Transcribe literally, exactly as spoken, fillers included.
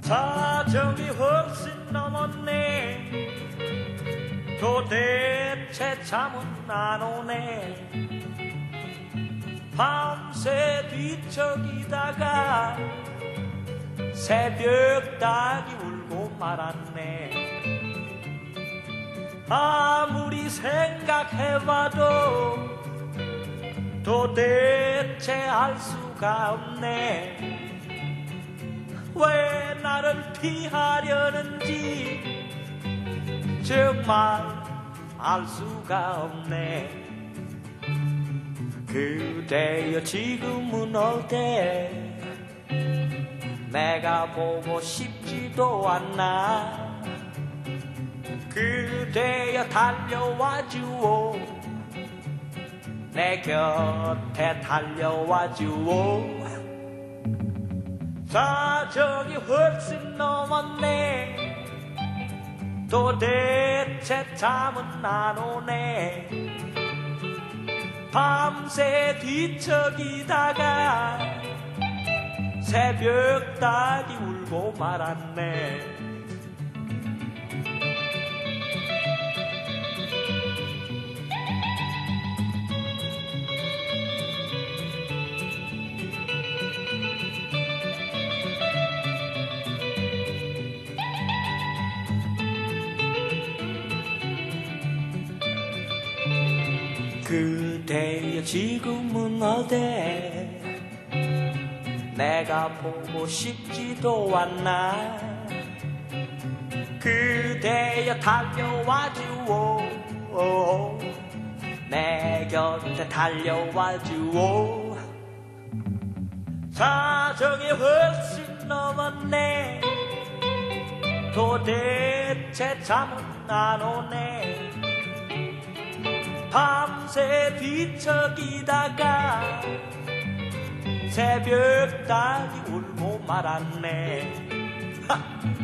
사정이 훨씬 넘었네. 도대체 잠은 안 오네. 밤새 뒤척이다가 새벽 닭이 울고 말았네. 아무리 생각해봐도 도대체 알 수가 없네. 왜 나를 피하려는지 정말 알 수가 없네. 그대여 지금은 어때? 내가 보고 싶지도 않나. 그대여 달려와 주오. 내 곁에 달려와 주오. 사정이 훨씬 넘었네. 도대체 잠은 안 오네. 밤새 뒤척이다가 새벽 닭이 울고 말았네. 그대여 지금은 어때? 내가 보고 싶지도 않나. 그대여 달려와 주오. 내 곁에 달려와 주오. 사정이 훨씬 넘었네. 도대체 잠은 안 오네. 밤새 뒤척이다가 새벽 닭이 울고 말았네. 하!